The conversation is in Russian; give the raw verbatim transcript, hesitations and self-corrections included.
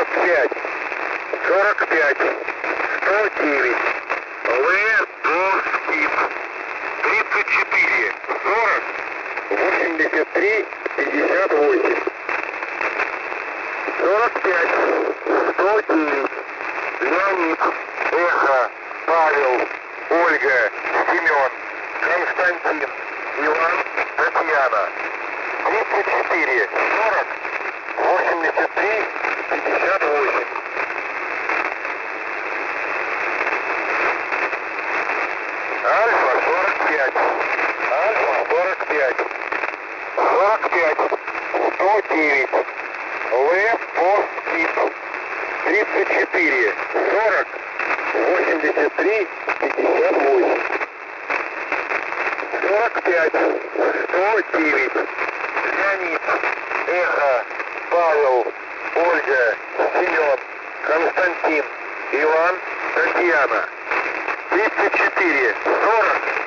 сорок пять, сорок пять, сто девять. Л. Доскип. тридцать четыре, сорок, восемьдесят три, пятьдесят восемь. сорок пять, сто девять. Леонид, Эхо, Павел, Ольга, Семен, Константин, Иван, Татьяна. тридцать четыре, сорок, восемьдесят три, пятьдесят восемь. Альфа сорок пять, Альфа сорок пять, сорок пять, сто девять. Л. Постип. тридцать четыре, сорок, восемьдесят три, пятьдесят восемь. сорок пять, сто девять. Леонид, Эхо, Павел, Ольга, Семен, Константин, Иван, Татьяна. тридцать четыре, сорок,